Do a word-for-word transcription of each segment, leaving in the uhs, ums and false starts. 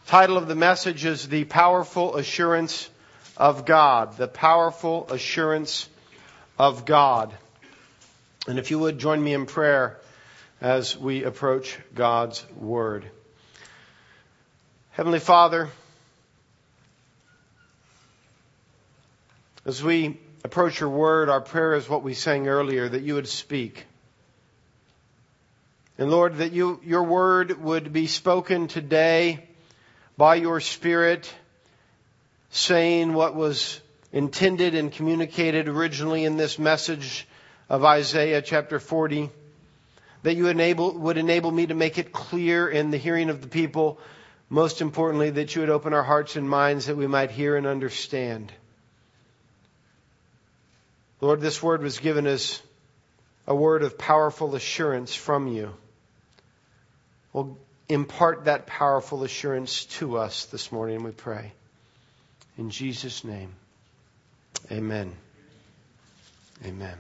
Title of the message is The Powerful Assurance of God. The Powerful Assurance of God. And if you would join me in prayer as we approach God's Word. Heavenly Father, as we approach your Word, our prayer is what we sang earlier, that you would speak. And Lord, that you, your Word would be spoken today by your Spirit, saying what was intended and communicated originally in this message of Isaiah chapter forty, that you enable, would enable me to make it clear in the hearing of the people, most importantly, that you would open our hearts and minds that we might hear and understand. Lord, this word was given as a word of powerful assurance from you. Well, impart that powerful assurance to us this morning, we pray. In Jesus' name, amen. Amen.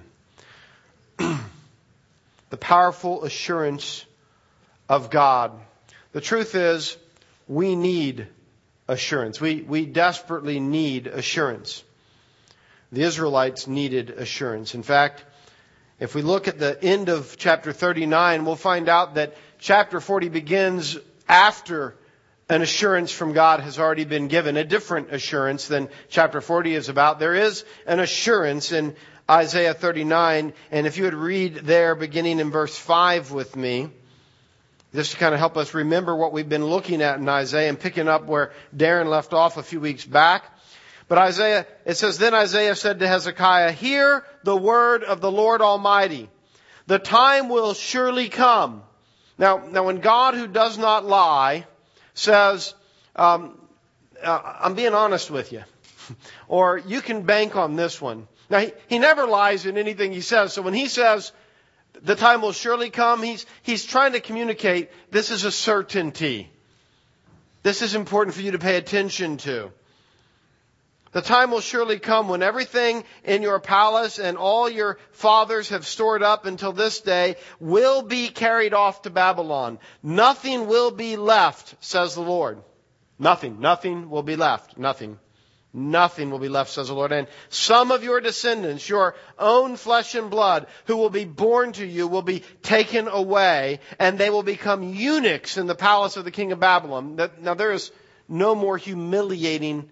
The powerful assurance of God. The truth is, we need assurance. We, we desperately need assurance. The Israelites needed assurance. In fact, if we look at the end of chapter thirty-nine, we'll find out that chapter forty begins after an assurance from God has already been given, a different assurance than chapter forty is about. There is an assurance in Isaiah thirty-nine, and if you would read there beginning in verse five with me, just to kind of help us remember what we've been looking at in Isaiah and picking up where Darren left off a few weeks back. But Isaiah, it says, Then Isaiah said to Hezekiah, Hear the word of the Lord Almighty. The time will surely come. Now, now when God, who does not lie, says, um, uh, I'm being honest with you, or you can bank on this one. Now, he, he never lies in anything he says. So when he says, the time will surely come, he's, he's trying to communicate, this is a certainty. This is important for you to pay attention to. The time will surely come when everything in your palace and all your fathers have stored up until this day will be carried off to Babylon. Nothing will be left, says the Lord. Nothing. Nothing will be left. Nothing. Nothing will be left, says the Lord. And some of your descendants, your own flesh and blood, who will be born to you, will be taken away, and they will become eunuchs in the palace of the king of Babylon. Now, there is no more humiliating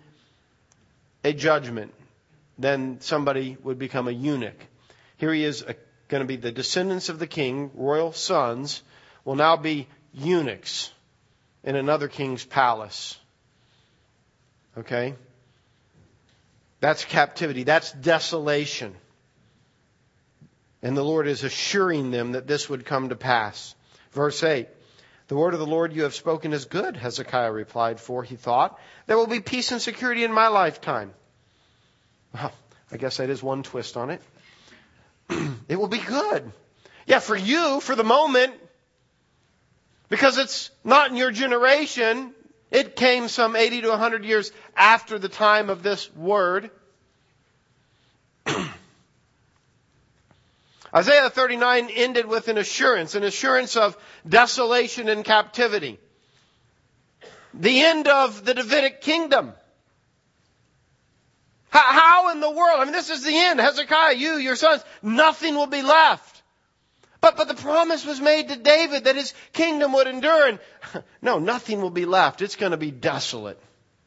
a judgment than somebody would become a eunuch. Here he is going to be the descendants of the king, royal sons, will now be eunuchs in another king's palace. Okay? That's captivity. That's desolation. And the Lord is assuring them that this would come to pass. Verse eight. The word of the Lord you have spoken is good, Hezekiah replied, for he thought, there will be peace and security in my lifetime. Well, I guess that is one twist on it. It will be good. Yeah, for you, for the moment, because it's not in your generation. It came some eighty to one hundred years after the time of this word. Isaiah thirty-nine ended with an assurance, an assurance of desolation and captivity. The end of the Davidic kingdom. How, how in the world? I mean, this is the end. Hezekiah, you, your sons, nothing will be left. But, but the promise was made to David that his kingdom would endure. And no, nothing will be left. It's going to be desolate.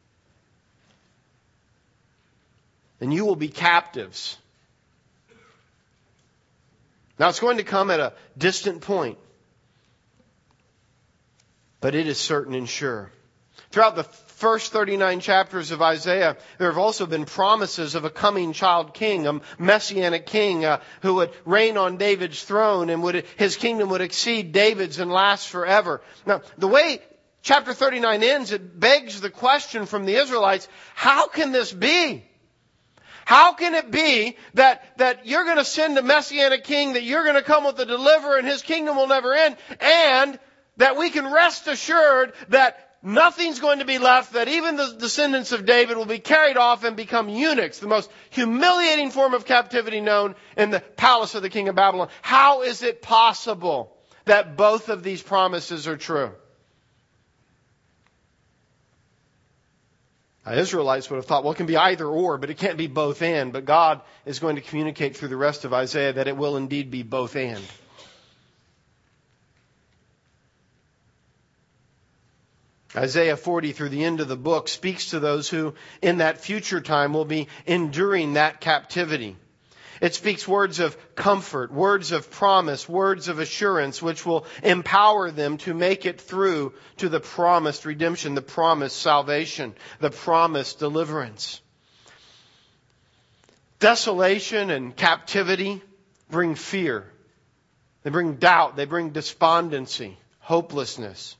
And you will be captives. Now, it's going to come at a distant point, but it is certain and sure. Throughout the first thirty-nine chapters of Isaiah, there have also been promises of a coming child king, a messianic king uh, who would reign on David's throne, and would his kingdom would exceed David's and last forever. Now, the way chapter thirty-nine ends, it begs the question from the Israelites, how can this be? How can it be that, that you're going to send a messianic king, that you're going to come with a deliverer and his kingdom will never end, and that we can rest assured that nothing's going to be left, that even the descendants of David will be carried off and become eunuchs, the most humiliating form of captivity known in the palace of the king of Babylon? How is it possible that both of these promises are true? Now, Israelites would have thought, well, it can be either or, but it can't be both and. But God is going to communicate through the rest of Isaiah that it will indeed be both and. Isaiah forty through the end of the book speaks to those who in that future time will be enduring that captivity. It speaks words of comfort, words of promise, words of assurance, which will empower them to make it through to the promised redemption, the promised salvation, the promised deliverance. Desolation and captivity bring fear. They bring doubt. They bring despondency, hopelessness.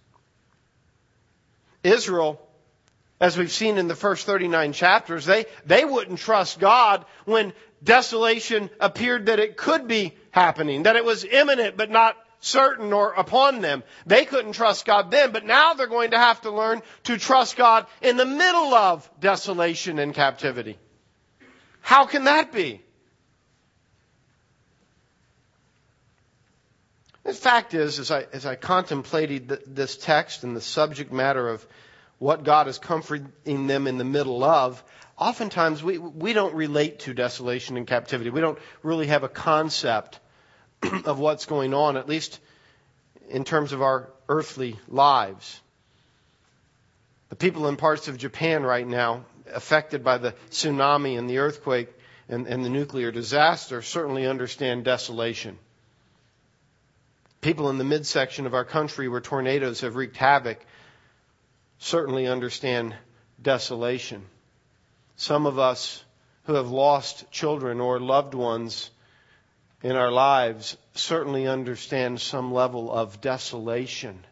Israel, as we've seen in the first thirty-nine chapters, they, they wouldn't trust God when desolation appeared that it could be happening, that it was imminent but not certain or upon them. They couldn't trust God then, but now they're going to have to learn to trust God in the middle of desolation and captivity. How can that be? The fact is, as I, as I contemplated th- this text and the subject matter of what God is comforting them in the middle of, oftentimes we, we don't relate to desolation and captivity. We don't really have a concept of what's going on, at least in terms of our earthly lives. The people in parts of Japan right now, affected by the tsunami and the earthquake and, and the nuclear disaster, certainly understand desolation. People in the midsection of our country where tornadoes have wreaked havoc certainly understand desolation. Some of us who have lost children or loved ones in our lives certainly understand some level of desolation.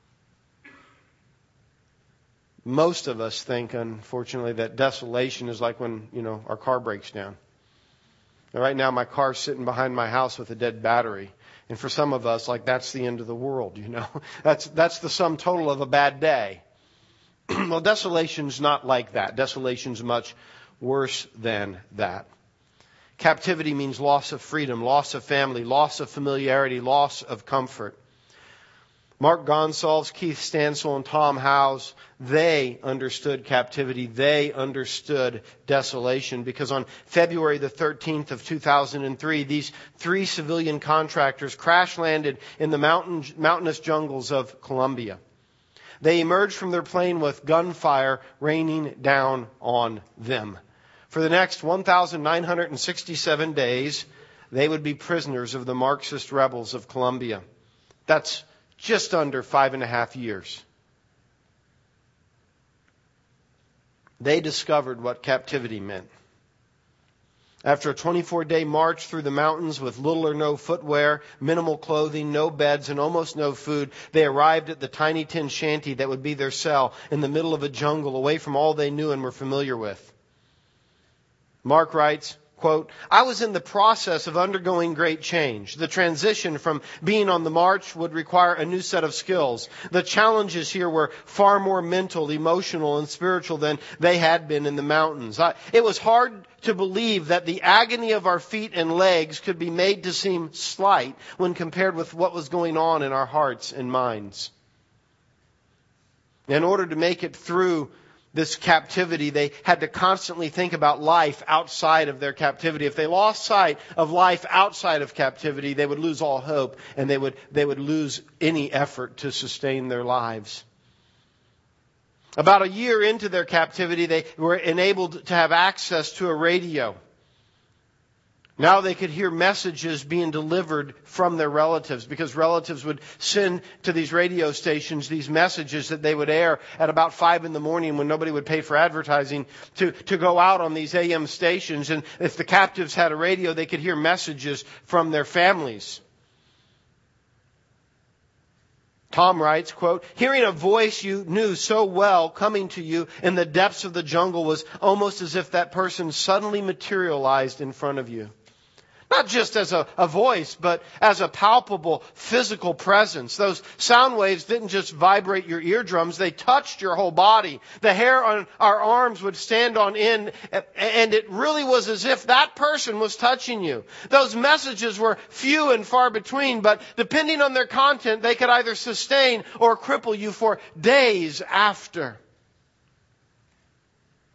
Most of us think, unfortunately, that desolation is like when, you know, our car breaks down. Now, right now, my car's sitting behind my house with a dead battery. And for some of us, like, that's the end of the world, you know. That's that's the sum total of a bad day. Well, desolation's not like that. Desolation's much worse than that. Captivity means loss of freedom, loss of family, loss of familiarity, loss of comfort. Mark Gonsalves, Keith Stansel, and Tom Howes, they understood captivity. They understood desolation because on February the thirteenth of two thousand three, these three civilian contractors crash landed in the mountain, mountainous jungles of Colombia. They emerged from their plane with gunfire raining down on them. For the next one thousand nine hundred sixty-seven days, they would be prisoners of the Marxist rebels of Colombia. That's just under five and a half years. They discovered what captivity meant. After a twenty-four day march through the mountains with little or no footwear, minimal clothing, no beds, and almost no food, they arrived at the tiny tin shanty that would be their cell in the middle of a jungle, away from all they knew and were familiar with. Mark writes, quote, I was in the process of undergoing great change. The transition from being on the march would require a new set of skills. The challenges here were far more mental, emotional, and spiritual than they had been in the mountains. I, it was hard to believe that the agony of our feet and legs could be made to seem slight when compared with what was going on in our hearts and minds. In order to make it through this captivity, they had to constantly think about life outside of their captivity. If they lost sight of life outside of captivity, they would lose all hope and they would, they would lose any effort to sustain their lives. About a year into their captivity, they were enabled to have access to a radio. Now they could hear messages being delivered from their relatives because relatives would send to these radio stations these messages that they would air at about five in the morning when nobody would pay for advertising to, to go out on these A M stations. And if the captives had a radio, they could hear messages from their families. Tom writes, quote, hearing a voice you knew so well coming to you in the depths of the jungle was almost as if that person suddenly materialized in front of you. Not just as a, a voice, but as a palpable physical presence. Those sound waves didn't just vibrate your eardrums, they touched your whole body. The hair on our arms would stand on end, and it really was as if that person was touching you. Those messages were few and far between, but depending on their content, they could either sustain or cripple you for days after.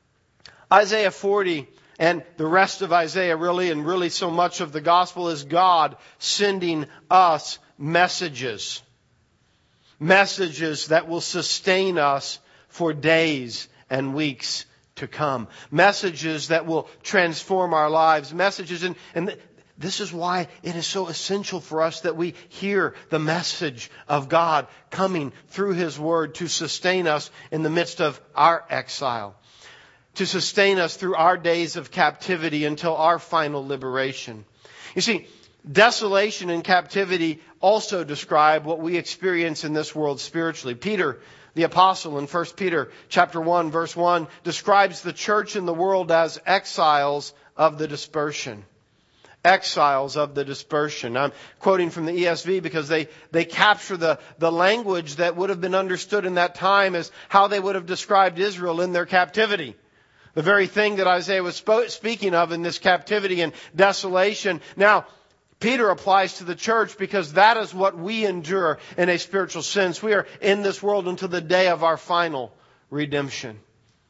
Isaiah forty and the rest of Isaiah really, and really so much of the gospel, is God sending us messages. Messages that will sustain us for days and weeks to come. Messages that will transform our lives. Messages, and, and this is why it is so essential for us that we hear the message of God coming through His Word to sustain us in the midst of our exile. To sustain us through our days of captivity until our final liberation. You see, desolation and captivity also describe what we experience in this world spiritually. Peter, the apostle, in First Peter chapter one, verse one, describes the church in the world as exiles of the dispersion. Exiles of the dispersion. I'm quoting from the E S V because they, they capture the, the language that would have been understood in that time as how they would have described Israel in their captivity. The very thing that Isaiah was speaking of in this captivity and desolation. Now, Peter applies to the church because that is what we endure in a spiritual sense. We are in this world until the day of our final redemption.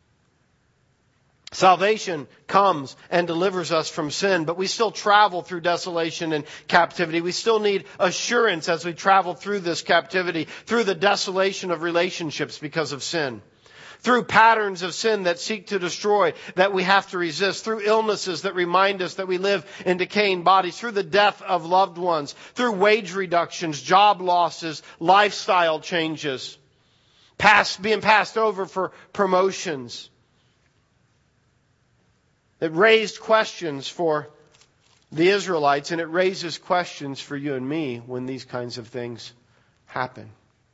Salvation comes and delivers us from sin, but we still travel through desolation and captivity. We still need assurance as we travel through this captivity, through the desolation of relationships because of sin. Through patterns of sin that seek to destroy, that we have to resist. Through illnesses that remind us that we live in decaying bodies. Through the death of loved ones. Through wage reductions, job losses, lifestyle changes. Pass, being passed over for promotions. It raised questions for the Israelites, and it raises questions for you and me when these kinds of things happen.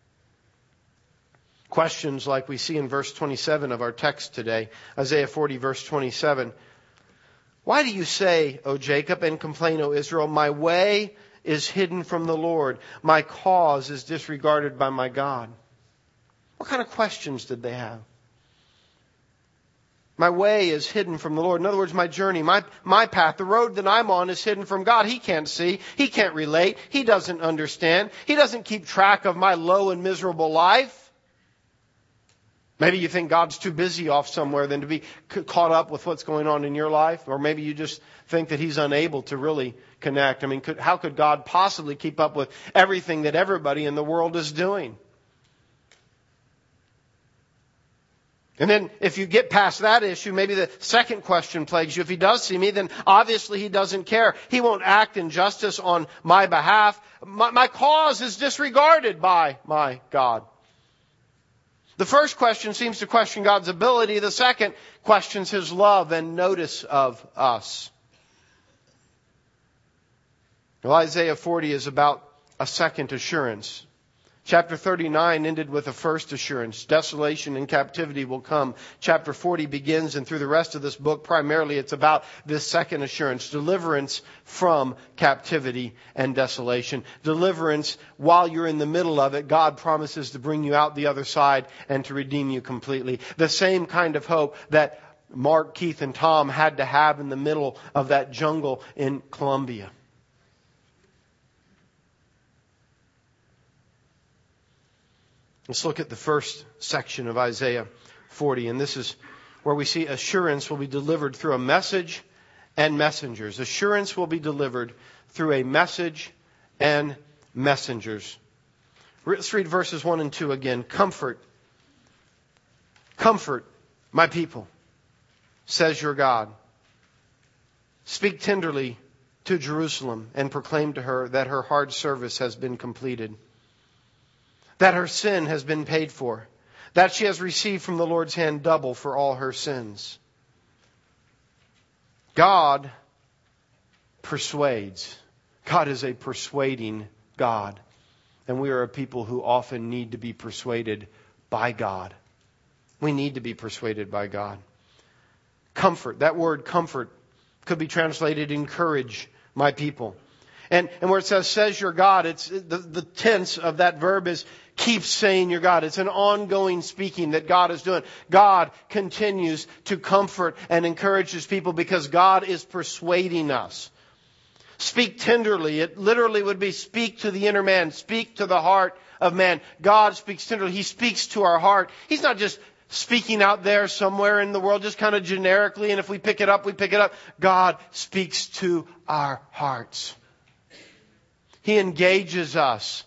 Questions like we see in verse twenty-seven of our text today, Isaiah forty, verse twenty-seven. Why do you say, O Jacob, and complain, O Israel, my way is hidden from the Lord, my cause is disregarded by my God? What kind of questions did they have? My way is hidden from the Lord. In other words, my journey, my, my path, the road that I'm on is hidden from God. He can't see. He can't relate. He doesn't understand. He doesn't keep track of my low and miserable life. Maybe you think God's too busy off somewhere than to be caught up with what's going on in your life. Or maybe you just think that He's unable to really connect. I mean, could, how could God possibly keep up with everything that everybody in the world is doing? And then if you get past that issue, maybe the second question plagues you. If He does see me, then obviously He doesn't care. He won't act in justice on my behalf. My, my cause is disregarded by my God. The first question seems to question God's ability. The second questions His love and notice of us. Well, Isaiah forty is about a second assurance. Chapter thirty-nine ended with a first assurance. Desolation and captivity will come. Chapter forty begins, and through the rest of this book, primarily it's about this second assurance. Deliverance from captivity and desolation. Deliverance while you're in the middle of it. God promises to bring you out the other side and to redeem you completely. The same kind of hope that Mark, Keith, and Tom had to have in the middle of that jungle in Colombia. Let's look at the first section of Isaiah forty. And this is where we see assurance will be delivered through a message and messengers. Assurance will be delivered through a message and messengers. Let's read verses one and two again. Comfort. Comfort my people, says your God. Speak tenderly to Jerusalem and proclaim to her that her hard service has been completed, that her sin has been paid for, that she has received from the Lord's hand double for all her sins. God persuades. God is a persuading God. And we are a people who often need to be persuaded by God. We need to be persuaded by God. Comfort. That word comfort could be translated encourage my people. And, and where it says, says your God, it's the, the tense of that verb is keep saying your God. It's an ongoing speaking that God is doing. God continues to comfort and encourage His people because God is persuading us. Speak tenderly. It literally would be speak to the inner man. Speak to the heart of man. God speaks tenderly. He speaks to our heart. He's not just speaking out there somewhere in the world, just kind of generically, and if we pick it up, we pick it up. God speaks to our hearts. He engages us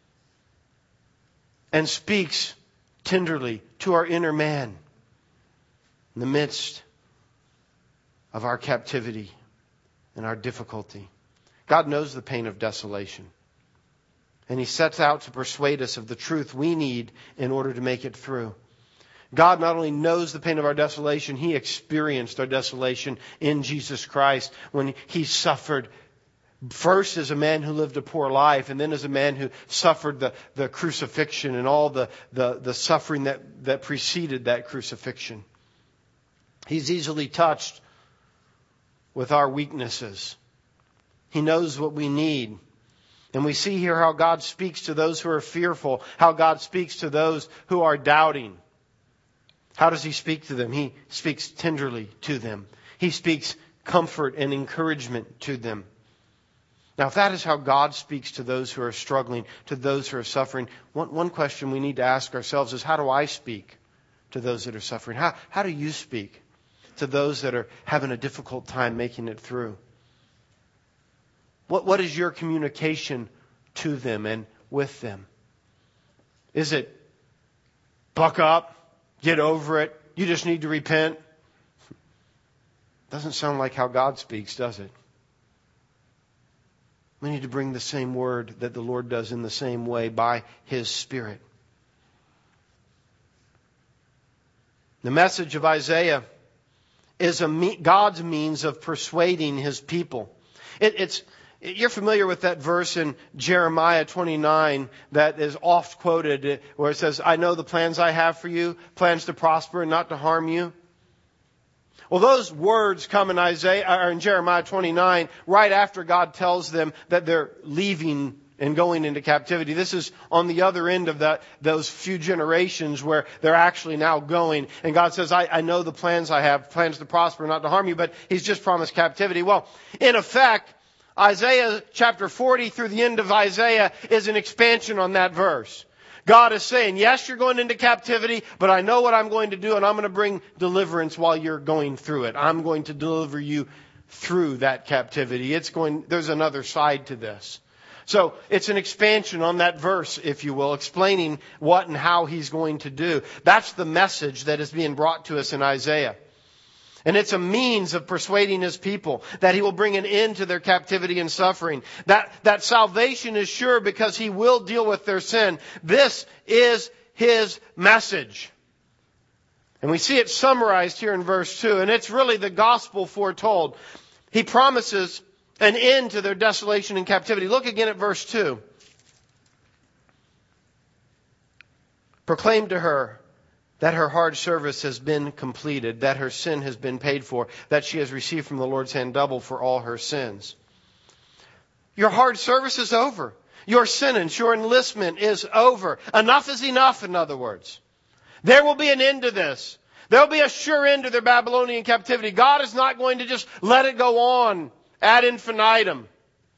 and speaks tenderly to our inner man in the midst of our captivity and our difficulty. God knows the pain of desolation. And He sets out to persuade us of the truth we need in order to make it through. God not only knows the pain of our desolation, He experienced our desolation in Jesus Christ when He suffered first as a man who lived a poor life, and then as a man who suffered the, the crucifixion and all the, the, the suffering that, that preceded that crucifixion. He's easily touched with our weaknesses. He knows what we need. And we see here how God speaks to those who are fearful, how God speaks to those who are doubting. How does He speak to them? He speaks tenderly to them. He speaks comfort and encouragement to them. Now, if that is how God speaks to those who are struggling, to those who are suffering, one, one question we need to ask ourselves is, how do I speak to those that are suffering? How, how do you speak to those that are having a difficult time making it through? What, what is your communication to them and with them? Is it, buck up, get over it, you just need to repent? Doesn't sound like how God speaks, does it? We need to bring the same word that the Lord does in the same way by His Spirit. The message of Isaiah is a me- God's means of persuading His people. It, it's You're familiar with that verse in Jeremiah twenty-nine that is oft quoted where it says, I know the plans I have for you, plans to prosper and not to harm you. Well, those words come in Isaiah or in Jeremiah twenty-nine right after God tells them that they're leaving and going into captivity. This is on the other end of that, those few generations where they're actually now going. And God says, I, I know the plans I have, plans to prosper, not to harm you, but He's just promised captivity. Well, in effect, Isaiah chapter forty through the end of Isaiah is an expansion on that verse. God is saying, yes, you're going into captivity, but I know what I'm going to do, and I'm going to bring deliverance while you're going through it. I'm going to deliver you through that captivity. It's going, there's another side to this. So it's an expansion on that verse, if you will, explaining what and how He's going to do. That's the message that is being brought to us in Isaiah. And it's a means of persuading His people that He will bring an end to their captivity and suffering. That, that salvation is sure because He will deal with their sin. This is His message. And we see it summarized here in verse two. And it's really the gospel foretold. He promises an end to their desolation and captivity. Look again at verse two. Proclaim to her that her hard service has been completed, that her sin has been paid for, that she has received from the Lord's hand double for all her sins. Your hard service is over. Your sentence, your enlistment is over. Enough is enough, in other words. There will be an end to this. There will be a sure end to their Babylonian captivity. God is not going to just let it go on ad infinitum.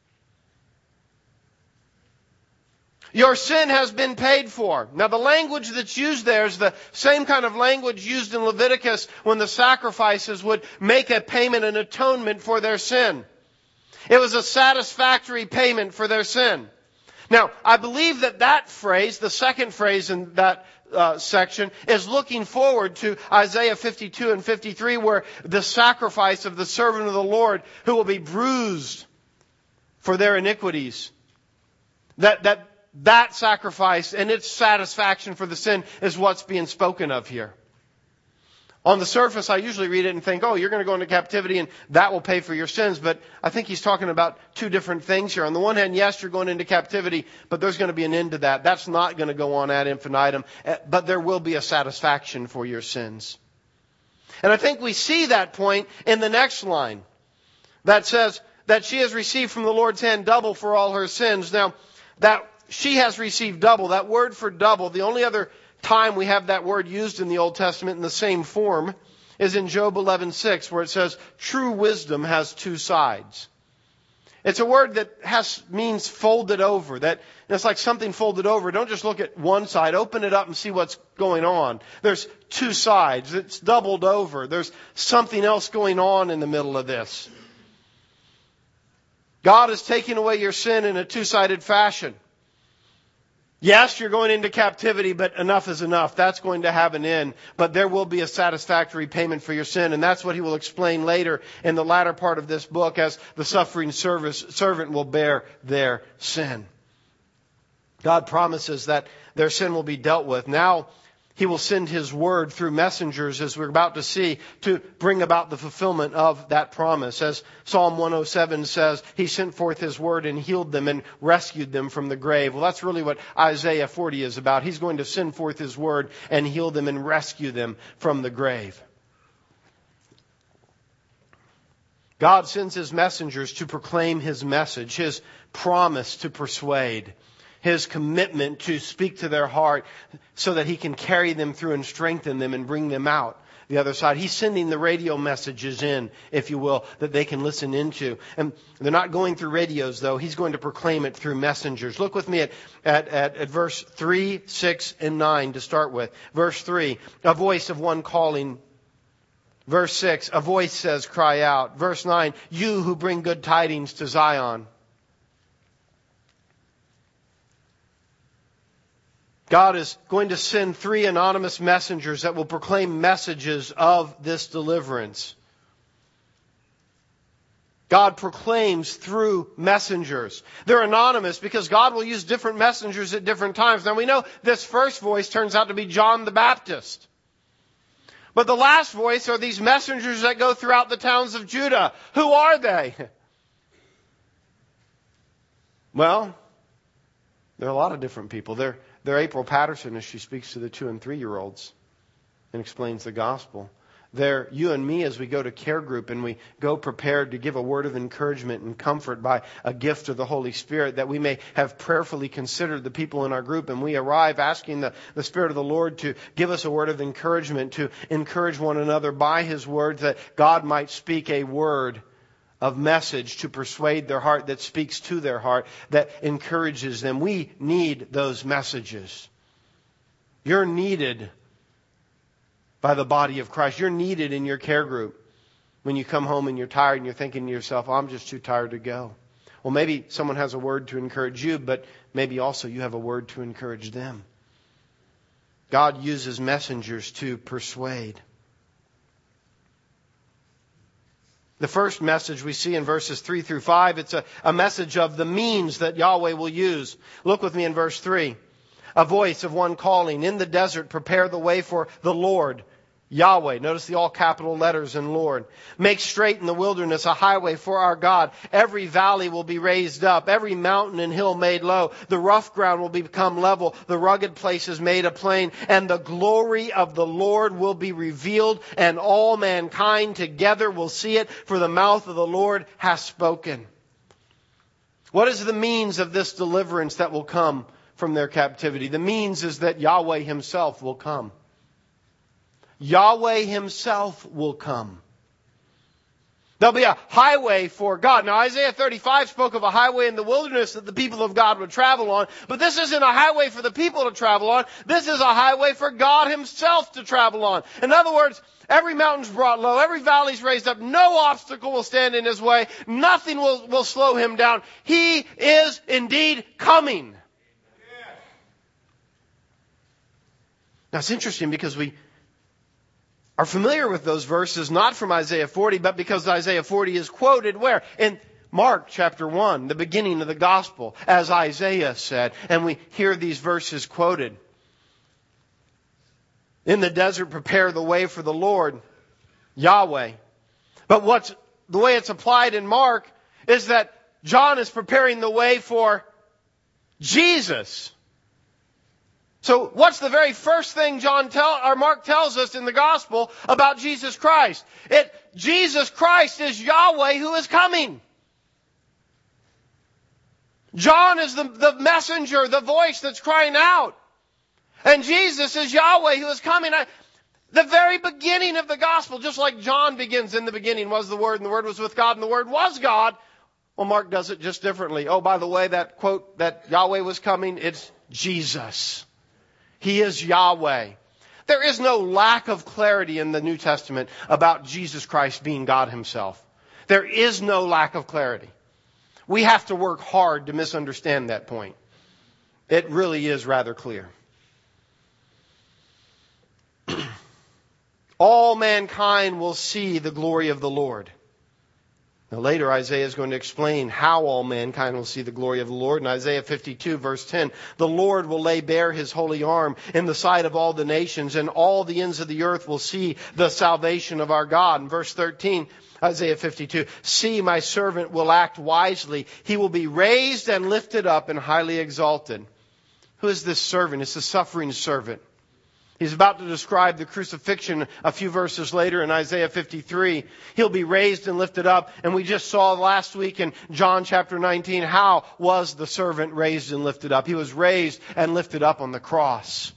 Your sin has been paid for. Now the language that's used there is the same kind of language used in Leviticus when the sacrifices would make a payment, an atonement for their sin. It was a satisfactory payment for their sin. Now, I believe that that phrase, the second phrase in that uh, section, is looking forward to Isaiah fifty-two and fifty-three, where the sacrifice of the servant of the Lord who will be bruised for their iniquities. That, that, That sacrifice and its satisfaction for the sin is what's being spoken of here. On the surface, I usually read it and think, oh, you're going to go into captivity and that will pay for your sins. But I think he's talking about two different things here. On the one hand, yes, you're going into captivity, but there's going to be an end to that. That's not going to go on ad infinitum, but there will be a satisfaction for your sins. And I think we see that point in the next line that says that she has received from the Lord's hand double for all her sins. Now, that she has received double. That word for double, the only other time we have that word used in the Old Testament in the same form is in Job eleven six, where it says, true wisdom has two sides. It's a word that has means folded over. That it's like something folded over. Don't just look at one side. Open it up and see what's going on. There's two sides. It's doubled over. There's something else going on in the middle of this. God is taking away your sin in a two-sided fashion. Yes, you're going into captivity, but enough is enough. That's going to have an end. But there will be a satisfactory payment for your sin. And that's what he will explain later in the latter part of this book as the suffering service, servant will bear their sin. God promises that their sin will be dealt with. Now, he will send his word through messengers, as we're about to see, to bring about the fulfillment of that promise. As Psalm one oh seven says, he sent forth his word and healed them and rescued them from the grave. Well, that's really what Isaiah forty is about. He's going to send forth his word and heal them and rescue them from the grave. God sends his messengers to proclaim his message, his promise to persuade, his commitment to speak to their heart so that he can carry them through and strengthen them and bring them out the other side. He's sending the radio messages in, if you will, that they can listen into. And they're not going through radios, though. He's going to proclaim it through messengers. Look with me at, at, at, at verse three, six, and nine to start with. Verse three, a voice of one calling. Verse six, a voice says, cry out. Verse nine, you who bring good tidings to Zion. God is going to send three anonymous messengers that will proclaim messages of this deliverance. God proclaims through messengers. They're anonymous because God will use different messengers at different times. Now we know this first voice turns out to be John the Baptist. But the last voice are these messengers that go throughout the towns of Judah. Who are they? Well, there are a lot of different people. They're They're April Patterson as she speaks to the two and three-year-olds and explains the gospel. They're you and me as we go to care group and we go prepared to give a word of encouragement and comfort by a gift of the Holy Spirit, that we may have prayerfully considered the people in our group, and we arrive asking the, the Spirit of the Lord to give us a word of encouragement, to encourage one another by his word, that God might speak a word of message to persuade their heart, that speaks to their heart, that encourages them. We need those messages. You're needed by the body of Christ. You're needed in your care group. When you come home and you're tired and you're thinking to yourself, oh, I'm just too tired to go. Well, maybe someone has a word to encourage you, but maybe also you have a word to encourage them. God uses messengers to persuade. The first message we see in verses three through five, it's a, a message of the means that Yahweh will use. Look with me in verse three. A voice of one calling, in the desert, prepare the way for the Lord, Yahweh. Notice the all capital letters in Lord. Make straight in the wilderness a highway for our God. Every valley will be raised up. Every mountain and hill made low. The rough ground will become level. The rugged places made a plain. And the glory of the Lord will be revealed. And all mankind together will see it. For the mouth of the Lord has spoken. What is the means of this deliverance that will come from their captivity? The means is that Yahweh himself will come. Yahweh himself will come. There'll be a highway for God. Now, Isaiah thirty-five spoke of a highway in the wilderness that the people of God would travel on. But this isn't a highway for the people to travel on. This is a highway for God himself to travel on. In other words, every mountain's brought low. Every valley's raised up. No obstacle will stand in his way. Nothing will, will slow him down. He is indeed coming. Now, it's interesting because we are familiar with those verses, not from Isaiah forty, but because Isaiah forty is quoted where? In Mark chapter one, the beginning of the gospel, as Isaiah said. And we hear these verses quoted. In the desert, prepare the way for the Lord, Yahweh. But what's the way it's applied in Mark is that John is preparing the way for Jesus. So what's the very first thing John tell or Mark tells us in the gospel about Jesus Christ? It Jesus Christ is Yahweh who is coming. John is the, the messenger, the voice that's crying out. And Jesus is Yahweh who is coming. I, the very beginning of the gospel, just like John begins, in the beginning was the Word, and the Word was with God, and the Word was God. Well, Mark does it just differently. Oh, by the way, that quote that Yahweh was coming, it's Jesus. He is Yahweh. There is no lack of clarity in the New Testament about Jesus Christ being God Himself. There is no lack of clarity. We have to work hard to misunderstand that point. It really is rather clear. All mankind will see the glory of the Lord. Now later Isaiah is going to explain how all mankind will see the glory of the Lord. In Isaiah fifty-two verse ten, the Lord will lay bare His holy arm in the sight of all the nations, and all the ends of the earth will see the salvation of our God. In verse thirteen, Isaiah fifty-two, see, my servant will act wisely. He will be raised and lifted up and highly exalted. Who is this servant? It's the suffering servant. He's about to describe the crucifixion a few verses later in Isaiah fifty-three. He'll be raised and lifted up. And we just saw last week in John chapter nineteen, how was the servant raised and lifted up? He was raised and lifted up on the cross.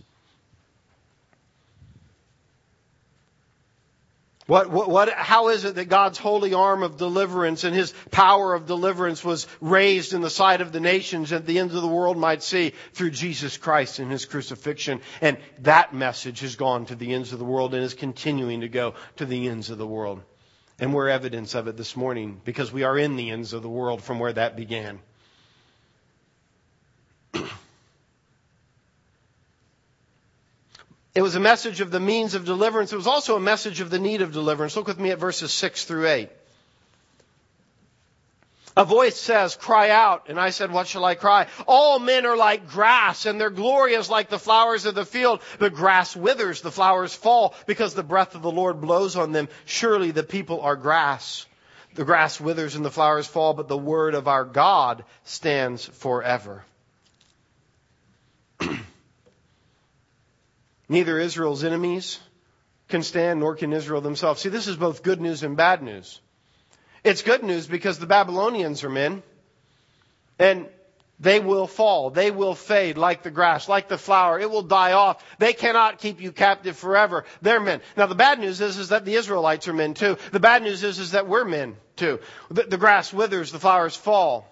What, what, what, how is it that God's holy arm of deliverance and His power of deliverance was raised in the sight of the nations that the ends of the world might see through Jesus Christ and His crucifixion? And that message has gone to the ends of the world and is continuing to go to the ends of the world. And we're evidence of it this morning because we are in the ends of the world from where that began. It was a message of the means of deliverance. It was also a message of the need of deliverance. Look with me at verses six through eight. A voice says, cry out. And I said, what shall I cry? All men are like grass, and their glory is like the flowers of the field. The grass withers, the flowers fall, because the breath of the Lord blows on them. Surely the people are grass. The grass withers and the flowers fall, but the word of our God stands forever. Neither Israel's enemies can stand, nor can Israel themselves. See, this is both good news and bad news. It's good news because the Babylonians are men, and they will fall. They will fade like the grass, like the flower. It will die off. They cannot keep you captive forever. They're men. Now, the bad news is, is that the Israelites are men too. The bad news is, is that we're men too. The, the grass withers, the flowers fall.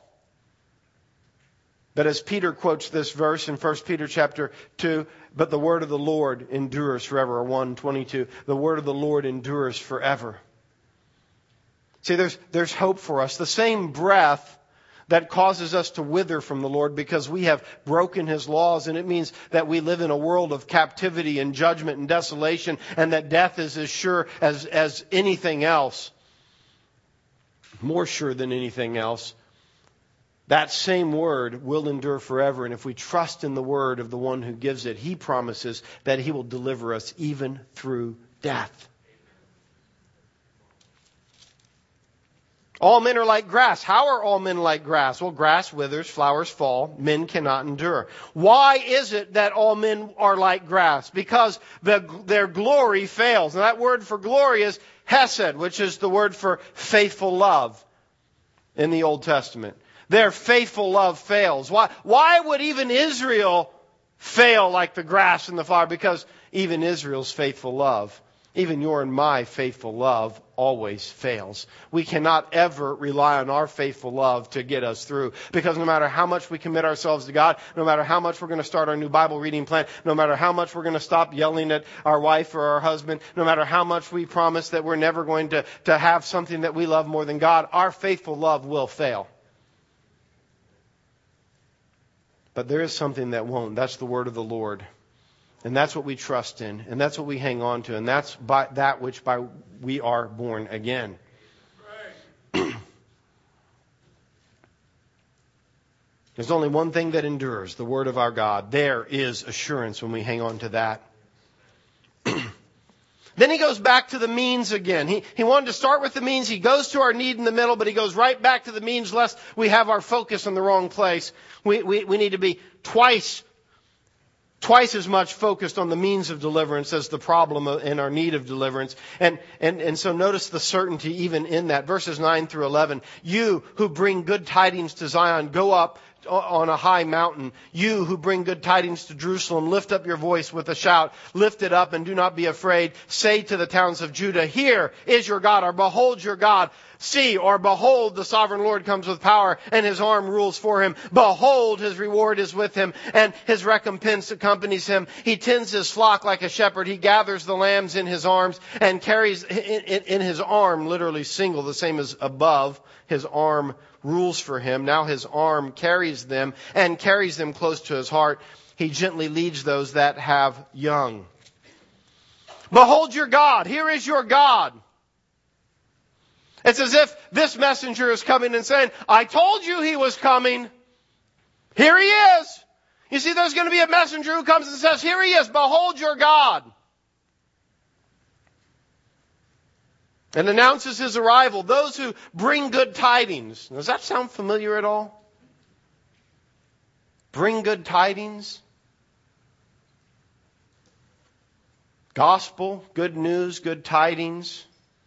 But as Peter quotes this verse in First Peter chapter two, but the word of the Lord endures forever, or one twenty-two, the word of the Lord endures forever. See, there's, there's hope for us. The same breath that causes us to wither from the Lord because we have broken His laws, and it means that we live in a world of captivity and judgment and desolation, and that death is as sure as, as anything else. More sure than anything else. That same word will endure forever. And if we trust in the word of the one who gives it, He promises that He will deliver us even through death. All men are like grass. How are all men like grass? Well, grass withers, flowers fall, men cannot endure. Why is it that all men are like grass? Because the, their glory fails. And that word for glory is hesed, which is the word for faithful love in the Old Testament. Their faithful love fails. Why, why would even Israel fail like the grass and the flower? Because even Israel's faithful love, even your and my faithful love, always fails. We cannot ever rely on our faithful love to get us through. Because no matter how much we commit ourselves to God, no matter how much we're going to start our new Bible reading plan, no matter how much we're going to stop yelling at our wife or our husband, no matter how much we promise that we're never going to, to have something that we love more than God, our faithful love will fail. But there is something that won't. That's the word of the Lord. And that's what we trust in. And that's what we hang on to. And that's by that which by we are born again. There's only one thing that endures, the word of our God. There is assurance when we hang on to that. Then he goes back to the means again. He, he wanted to start with the means. He goes to our need in the middle, but he goes right back to the means lest we have our focus in the wrong place. We, we, we need to be twice, twice as much focused on the means of deliverance as the problem and our need of deliverance. And, and, and so notice the certainty even in that. Verses nine through eleven. You who bring good tidings to Zion, go up on a high mountain. You who bring good tidings to Jerusalem, lift up your voice with a shout. Lift it up and do not be afraid. Say to the towns of Judah, here is your God, or behold your God. See, or behold, the sovereign Lord comes with power, and his arm rules for him. Behold, his reward is with him, and his recompense accompanies him. He tends his flock like a shepherd. He gathers the lambs in his arms and carries in, in, in his arm, literally single, the same as above. His arm rules for him. Now his arm carries them and carries them close to his heart. He gently leads those that have young. Behold your God. Here is your God. It's as if this messenger is coming and saying, I told you he was coming. Here he is. You see, there's going to be a messenger who comes and says, here he is. Behold your God. And announces his arrival. Those who bring good tidings. Does that sound familiar at all? Bring good tidings. Gospel, good news, good tidings.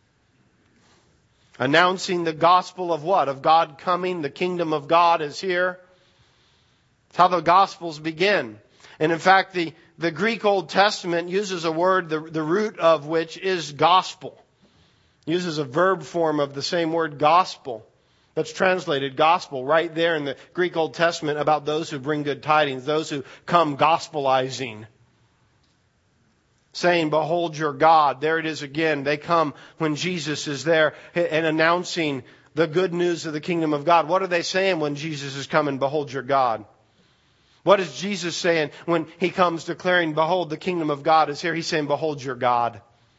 Announcing the gospel of what? Of God coming. The kingdom of God is here. It's how the Gospels begin. And in fact, the, the Greek Old Testament uses a word, the, the root of which is gospel. Uses a verb form of the same word gospel. That's translated gospel right there in the Greek Old Testament about those who bring good tidings, those who come gospelizing. Saying, behold your God. There it is again. They come when Jesus is there and announcing the good news of the kingdom of God. What are they saying when Jesus is coming? Behold your God. What is Jesus saying when he comes declaring, behold, the kingdom of God is here? He's saying, behold your God.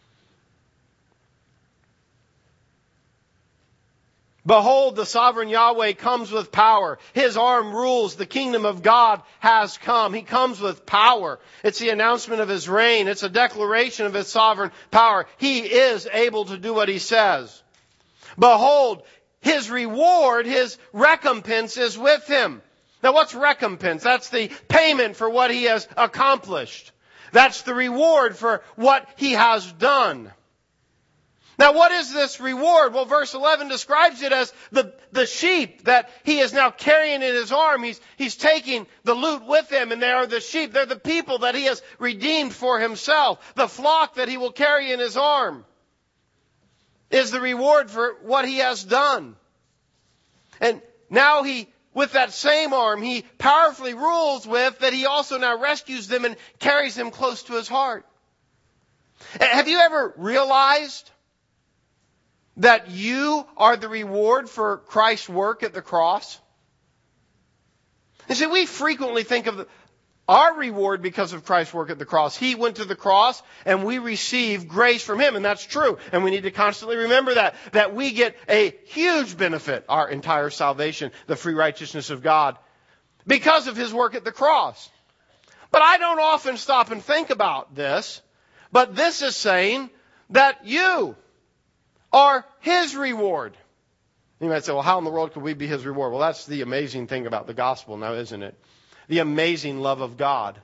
Behold, the sovereign Yahweh comes with power. His arm rules. The kingdom of God has come. He comes with power. It's the announcement of his reign. It's a declaration of his sovereign power. He is able to do what he says. Behold, his reward, his recompense is with him. Now what's recompense? That's the payment for what he has accomplished. That's the reward for what he has done. Now what is this reward? Well, verse eleven describes it as the, the sheep that he is now carrying in his arm. He's, he's taking the loot with him, and they are the sheep. They're the people that he has redeemed for himself. The flock that he will carry in his arm is the reward for what he has done. And now he, with that same arm, he powerfully rules with, that he also now rescues them and carries them close to his heart. Have you ever realized that you are the reward for Christ's work at the cross? You see, we frequently think of our reward because of Christ's work at the cross. He went to the cross and we receive grace from him, and that's true. And we need to constantly remember that, that we get a huge benefit, our entire salvation, the free righteousness of God, because of his work at the cross. But I don't often stop and think about this, but this is saying that you are his reward. You might say, well, how in the world could we be his reward? Well, that's the amazing thing about the gospel now, isn't it? The amazing love of God.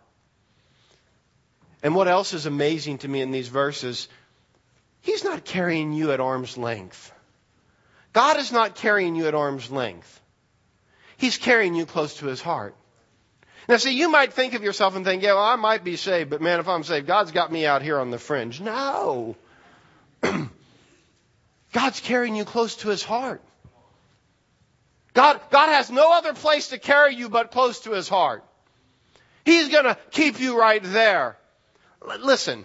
And what else is amazing to me in these verses? He's not carrying you at arm's length. God is not carrying you at arm's length. He's carrying you close to his heart. Now, see, you might think of yourself and think, yeah, well, I might be saved, but man, if I'm saved, God's got me out here on the fringe. No. God's carrying you close to his heart. God, God has no other place to carry you but close to his heart. He's going to keep you right there. L- listen,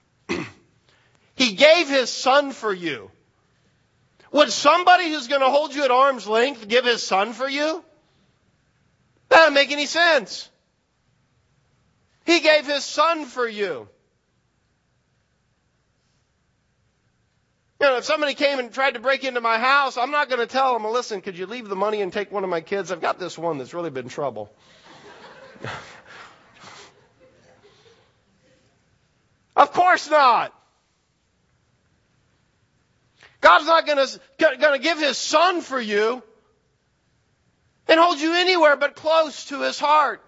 he gave his son for you. Would somebody who's going to hold you at arm's length give his son for you? That doesn't make any sense. He gave his son for you. You know, if somebody came and tried to break into my house, I'm not going to tell them, well, listen, could you leave the money and take one of my kids? I've got this one that's really been in trouble. Of course not. God's not going to, going to give his son for you and hold you anywhere but close to his heart.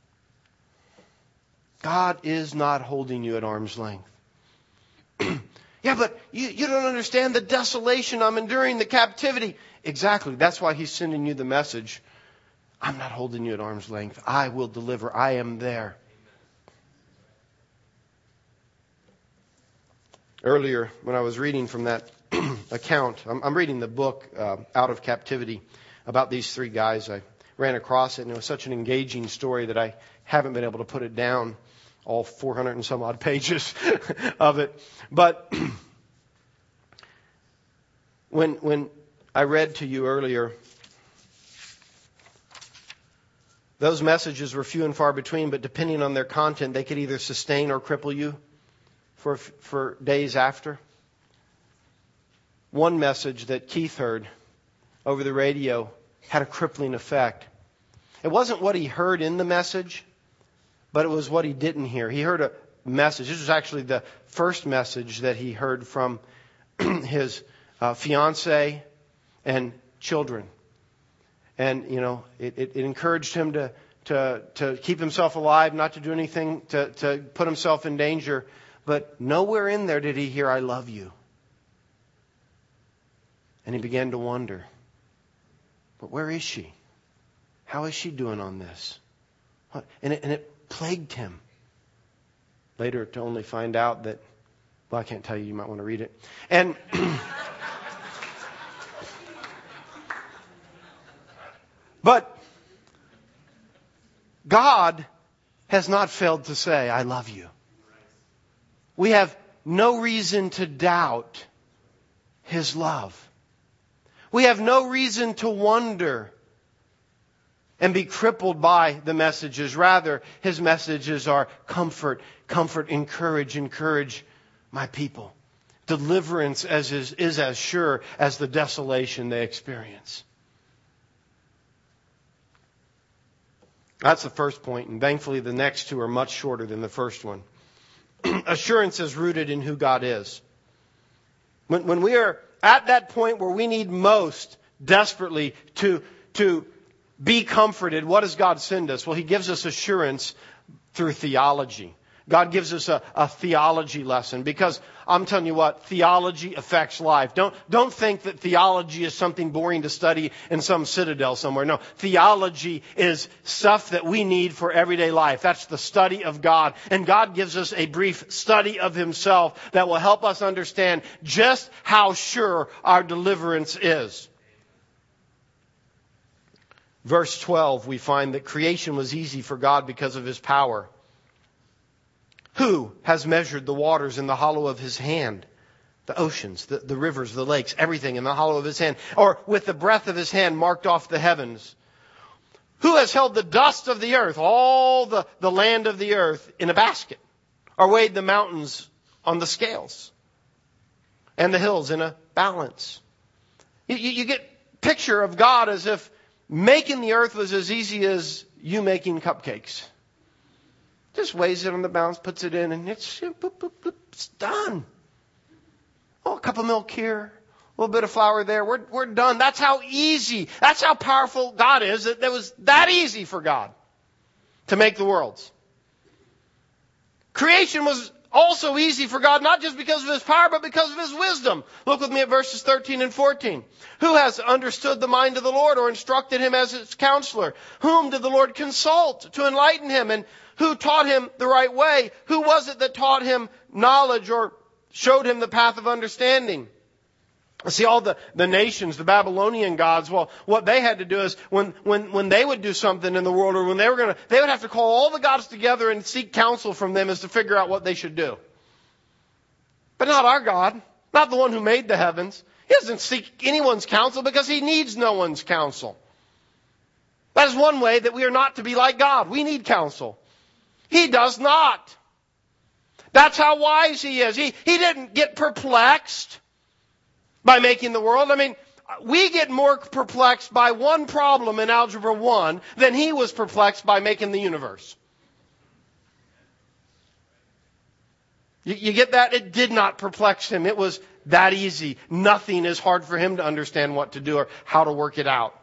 God is not holding you at arm's length. Yeah, but you, you don't understand the desolation I'm enduring, the captivity. Exactly. That's why He's sending you the message. I'm not holding you at arm's length. I will deliver. I am there. Earlier, when I was reading from that account, I'm, I'm reading the book uh, Out of Captivity about these three guys. I ran across it, and it was such an engaging story that I haven't been able to put it down, all four hundred and some odd pages of it. But when when I read to you earlier, those messages were few and far between, but depending on their content, they could either sustain or cripple you for for days after. One message that Keith heard over the radio had a crippling effect. It wasn't what he heard in the message, but it was what he didn't hear. He heard a message. This was actually the first message that he heard from his uh, fiance and children. And, you know, it, it, it encouraged him to, to, to keep himself alive, not to do anything to, to put himself in danger. But nowhere in there did he hear, I love you. And he began to wonder, but where is she? How is she doing on this? What? And, it, and it plagued him. Later to only find out that, well, I can't tell you, you might want to read it. And but God has not failed to say, I love you. We have no reason to doubt His love. We have no reason to wonder and be crippled by the messages. Rather, His messages are comfort, comfort, encourage, encourage my people. Deliverance as is, is as sure as the desolation they experience. That's the first point, and thankfully the next two are much shorter than the first one. Assurance is rooted in who God is. When, when we are at that point where we need most desperately to, to be comforted, what does God send us? Well, He gives us assurance through theology. God gives us a, a theology lesson because I'm telling you what, theology affects life. Don't, don't think that theology is something boring to study in some citadel somewhere. No, theology is stuff that we need for everyday life. That's the study of God. And God gives us a brief study of Himself that will help us understand just how sure our deliverance is. Verse twelve, we find that creation was easy for God because of His power. Who has measured the waters in the hollow of His hand? The oceans, the, the rivers, the lakes, everything in the hollow of His hand. Or with the breath of His hand marked off the heavens. Who has held the dust of the earth, all the, the land of the earth, in a basket? Or weighed the mountains on the scales? And the hills in a balance? You, you, you get picture of God as if making the earth was as easy as you making cupcakes. Just weighs it on the balance, puts it in, and it's, boop, boop, boop, it's done. Oh, a cup of milk here, a little bit of flour there. We're, we're done. That's how easy, that's how powerful God is. That it was that easy for God to make the worlds. Creation was also easy for God, not just because of His power, but because of His wisdom. Look with me at verses thirteen and fourteen. Who has understood the mind of the Lord or instructed Him as His counselor? Whom did the Lord consult to enlighten Him? And who taught Him the right way? Who was it that taught Him knowledge or showed Him the path of understanding? See, all the, the nations, the Babylonian gods, well, what they had to do is when, when, when they would do something in the world, or when they were going to, they would have to call all the gods together and seek counsel from them as to figure out what they should do. But not our God, not the one who made the heavens. He doesn't seek anyone's counsel because He needs no one's counsel. That is one way that we are not to be like God. We need counsel. He does not. That's how wise He is. He, he didn't get perplexed by making the world. I mean, we get more perplexed by one problem in Algebra one than He was perplexed by making the universe. You, you get that? It did not perplex Him. It was that easy. Nothing is hard for Him to understand what to do or how to work it out.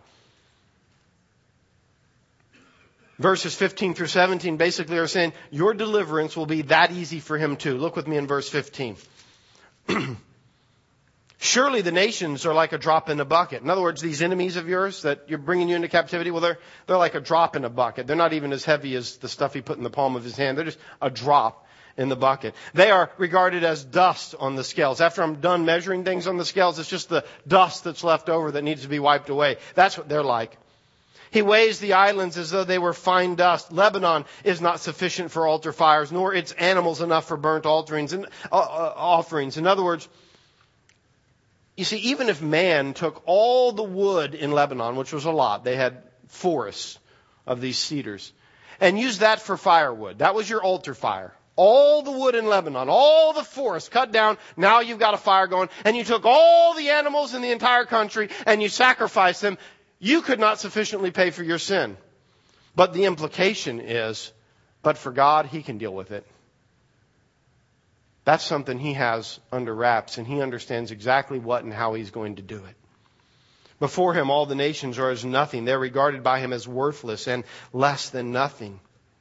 Verses fifteen through seventeen basically are saying your deliverance will be that easy for Him too. Look with me in verse fifteen. Surely the nations are like a drop in a bucket. In other words, these enemies of yours that you're bringing you into captivity, well, they're, they're like a drop in a bucket. They're not even as heavy as the stuff he put in the palm of his hand. They're just a drop in the bucket. They are regarded as dust on the scales. After I'm done measuring things on the scales, it's just the dust that's left over that needs to be wiped away. That's what they're like. He weighs the islands as though they were fine dust. Lebanon is not sufficient for altar fires, nor its animals enough for burnt offerings. And, uh, uh, offerings. In other words, you see, even if man took all the wood in Lebanon, which was a lot, they had forests of these cedars, and used that for firewood. That was your altar fire. All the wood in Lebanon, all the forest cut down, now you've got a fire going, and you took all the animals in the entire country and you sacrificed them. You could not sufficiently pay for your sin. But the implication is, but for God, He can deal with it. That's something He has under wraps, and He understands exactly what and how He's going to do it. Before Him, all the nations are as nothing. They're regarded by Him as worthless and less than nothing.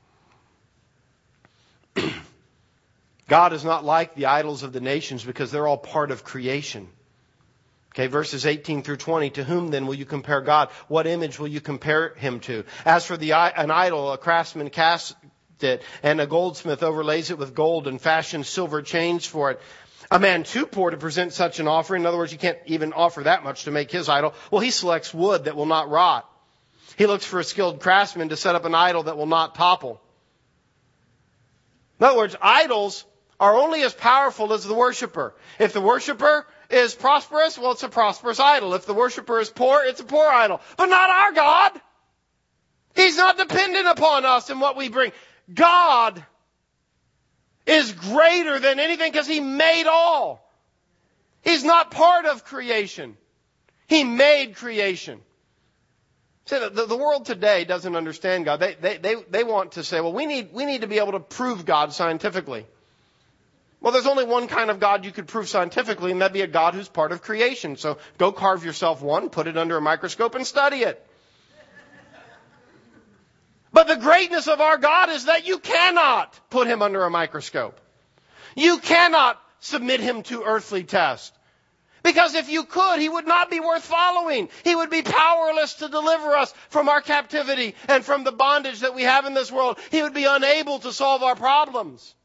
God is not like the idols of the nations because they're all part of creation. Okay, verses eighteen through twenty. To whom then will you compare God? What image will you compare Him to? As for the an idol, a craftsman casts it, and a goldsmith overlays it with gold and fashions silver chains for it. A man too poor to present such an offering. In other words, you can't even offer that much to make his idol. Well, he selects wood that will not rot. He looks for a skilled craftsman to set up an idol that will not topple. In other words, idols are only as powerful as the worshiper. If the worshiper is prosperous, well, it's a prosperous idol. If the worshiper is poor, it's a poor idol. But not our God. He's not dependent upon us and what we bring. God is greater than anything because He made all. He's not part of creation. He made creation. See, the, the world today doesn't understand God. They, they, they, they want to say, well, we need, we need to be able to prove God scientifically. Well, there's only one kind of God you could prove scientifically, and that'd be a God who's part of creation. So go carve yourself one, put it under a microscope, and study it. But the greatness of our God is that you cannot put Him under a microscope. You cannot submit Him to earthly tests. Because if you could, He would not be worth following. He would be powerless to deliver us from our captivity and from the bondage that we have in this world. He would be unable to solve our problems.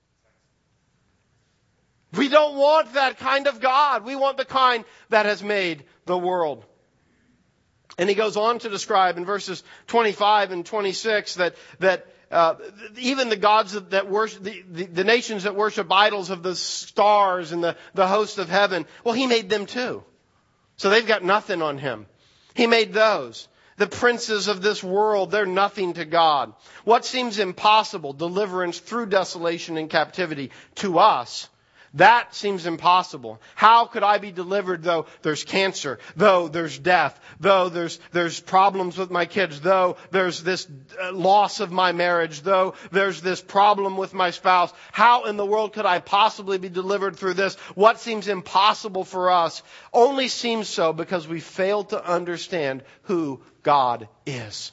We don't want that kind of God. We want the kind that has made the world. And he goes on to describe in verses twenty-five and twenty-six that that uh, even the gods that worship, the, the, the nations that worship idols of the stars and the, the host of heaven, well, He made them too. So they've got nothing on Him. He made those. The princes of this world, they're nothing to God. What seems impossible, deliverance through desolation and captivity, to us, that seems impossible. How could I be delivered though there's cancer, though there's death, though there's there's problems with my kids, though there's this loss of my marriage, though there's this problem with my spouse? How in the world could I possibly be delivered through this? What seems impossible for us only seems so because we fail to understand who God is.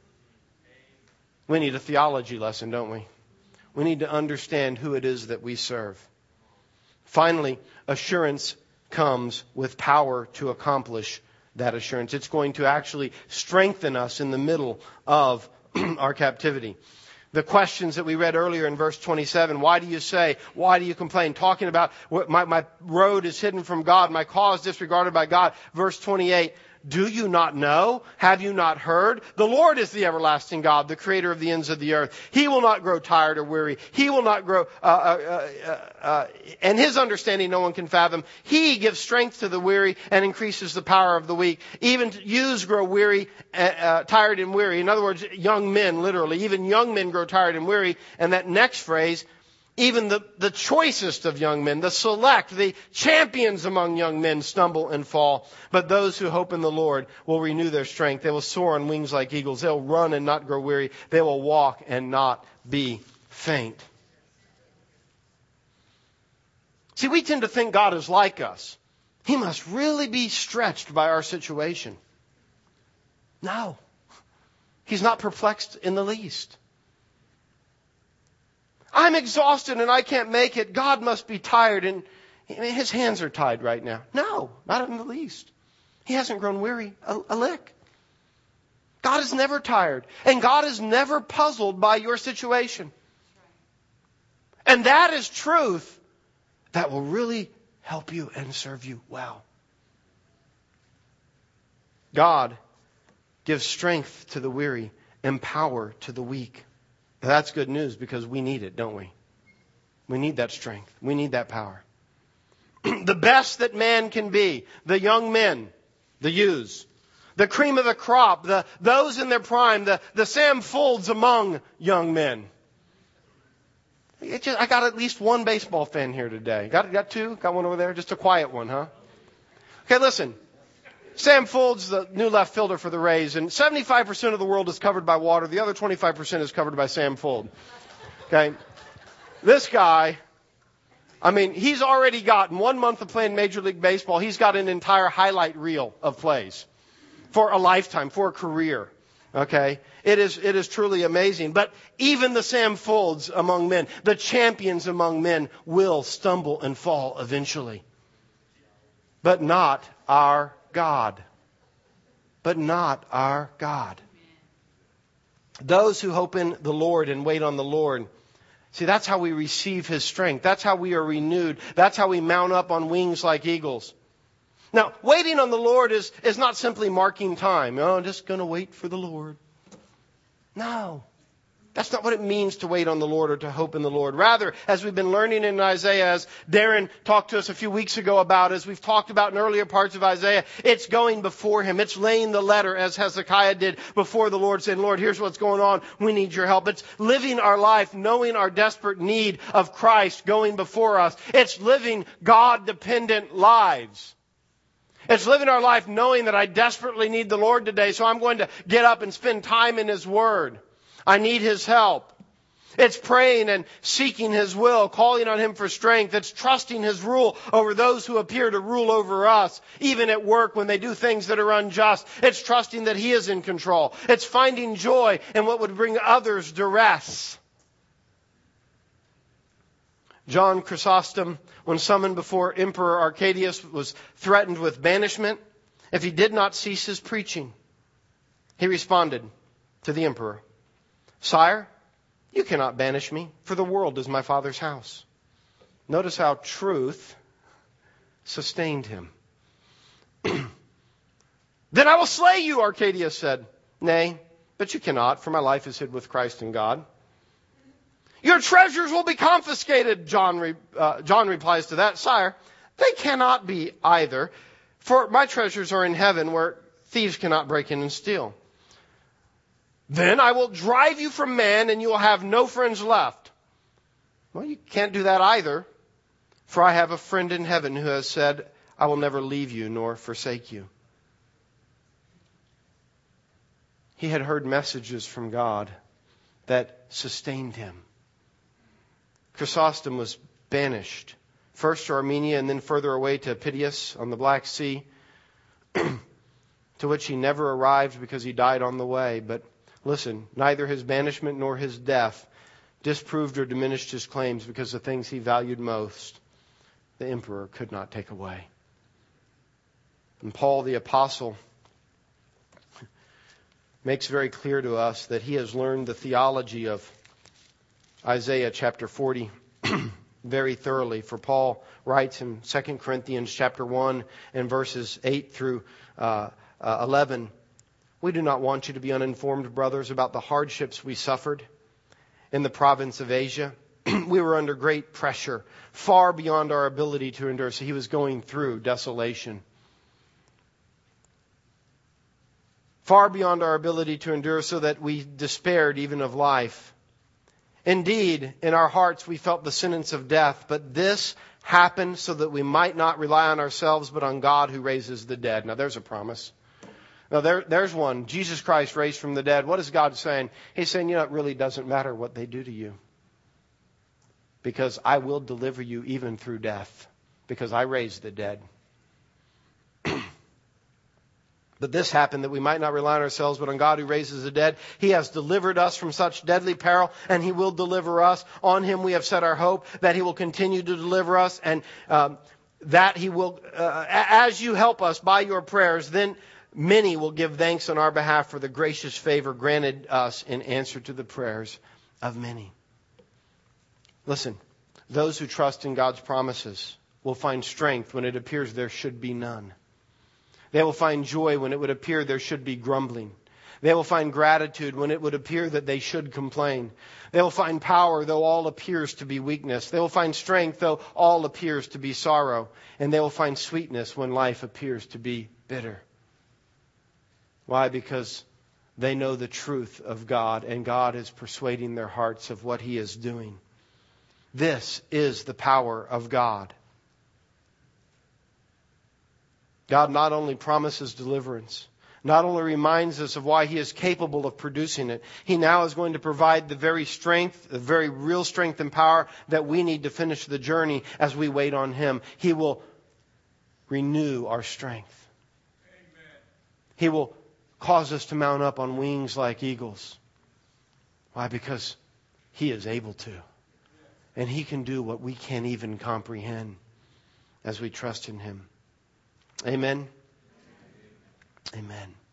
We need a theology lesson, don't we? We need to understand who it is that we serve. Finally, assurance comes with power to accomplish that assurance. It's going to actually strengthen us in the middle of our captivity. The questions that we read earlier in verse twenty-seven, why do you say, why do you complain? Talking about what my, my road is hidden from God, my cause disregarded by God. Verse twenty-eight, do you not know? Have you not heard? The Lord is the everlasting God, the creator of the ends of the earth. He will not grow tired or weary. He will not grow, uh, uh, uh, uh, and His understanding no one can fathom. He gives strength to the weary and increases the power of the weak. Even youths grow weary, uh, uh, tired and weary. In other words, young men, literally, even young men grow tired and weary. And that next phrase, even the, the choicest of young men, the select, the champions among young men stumble and fall. But those who hope in the Lord will renew their strength. They will soar on wings like eagles. They will run and not grow weary. They will walk and not be faint. See, we tend to think God is like us. He must really be stretched by our situation. No. He's not perplexed in the least. I'm exhausted and I can't make it. God must be tired. And I mean, his hands are tied right now. No, not in the least. He hasn't grown weary a, a lick. God is never tired. And God is never puzzled by your situation. And that is truth that will really help you and serve you well. God gives strength to the weary and power to the weak. Now, that's good news because we need it, don't we? We need that strength. We need that power. The best that man can be, the young men, the youths, the cream of the crop, the those in their prime, the, the Sam Folds among young men. It just, I got at least one baseball fan here today. Got got two? Got one over there? Just a quiet one, huh? Okay, listen. Sam Folds, the new left fielder for the Rays, and seventy-five percent of the world is covered by water. The other twenty-five percent is covered by Sam Fold. Okay? This guy, I mean, he's already got, in one month of playing Major League Baseball, he's got an entire highlight reel of plays for a lifetime, for a career. Okay? It is, it is truly amazing. But even the Sam Folds among men, the champions among men, will stumble and fall eventually. But not our God. But not our God. Those who hope in the Lord and wait on the Lord, see, that's how we receive His strength. That's how we are renewed. That's how we mount up on wings like eagles. Now, waiting on the Lord is, is not simply marking time. Oh, I'm just going to wait for the Lord. No. That's not what it means to wait on the Lord or to hope in the Lord. Rather, as we've been learning in Isaiah, as Darren talked to us a few weeks ago about, as we've talked about in earlier parts of Isaiah, it's going before Him. It's laying the letter, as Hezekiah did before the Lord, saying, Lord, here's what's going on. We need your help. It's living our life knowing our desperate need of Christ going before us. It's living God-dependent lives. It's living our life knowing that I desperately need the Lord today, so I'm going to get up and spend time in His Word. I need His help. It's praying and seeking His will, calling on Him for strength. It's trusting His rule over those who appear to rule over us, even at work when they do things that are unjust. It's trusting that He is in control. It's finding joy in what would bring others duress. John Chrysostom, when summoned before Emperor Arcadius, was threatened with banishment if he did not cease his preaching. He responded to the emperor, Sire, you cannot banish me, for the world is my Father's house. Notice how truth sustained him. Then I will slay you, Arcadius said. Nay, but you cannot, for my life is hid with Christ in God. Your treasures will be confiscated, John, re, uh, John replies to that. Sire, they cannot be either, for my treasures are in heaven where thieves cannot break in and steal. Then I will drive you from man and you will have no friends left. Well, you can't do that either, for I have a friend in heaven who has said, I will never leave you nor forsake you. He had heard messages from God that sustained him. Chrysostom was banished, first to Armenia and then further away to Pityus on the Black Sea, to which he never arrived because he died on the way. But listen, neither his banishment nor his death disproved or diminished his claims, because the things he valued most, the emperor could not take away. And Paul the Apostle makes very clear to us that he has learned the theology of Isaiah chapter forty very thoroughly. For Paul writes in Second Corinthians chapter one and verses eight through uh, uh, eleven, we do not want you to be uninformed, brothers, about the hardships we suffered in the province of Asia. We were under great pressure, far beyond our ability to endure. So he was going through desolation. Far beyond our ability to endure, so that we despaired even of life. Indeed, in our hearts we felt the sentence of death, but this happened so that we might not rely on ourselves, but on God who raises the dead. Now there's a promise. Now there, there's one. Jesus Christ raised from the dead. What is God saying? He's saying, you know, it really doesn't matter what they do to you, because I will deliver you even through death, because I raised the dead. But this happened that we might not rely on ourselves, but on God who raises the dead. He has delivered us from such deadly peril, and He will deliver us. On Him we have set our hope that He will continue to deliver us, and um, that He will, uh, as you help us by your prayers, then many will give thanks on our behalf for the gracious favor granted us in answer to the prayers of many. Listen, those who trust in God's promises will find strength when it appears there should be none. They will find joy when it would appear there should be grumbling. They will find gratitude when it would appear that they should complain. They will find power though all appears to be weakness. They will find strength though all appears to be sorrow. And they will find sweetness when life appears to be bitter. Why? Because they know the truth of God, and God is persuading their hearts of what He is doing. This is the power of God. God not only promises deliverance, not only reminds us of why He is capable of producing it, He now is going to provide the very strength, the very real strength and power that we need to finish the journey as we wait on Him. He will renew our strength. Amen. He will cause us to mount up on wings like eagles. Why? Because He is able to. And He can do what we can't even comprehend as we trust in Him. Amen. Amen.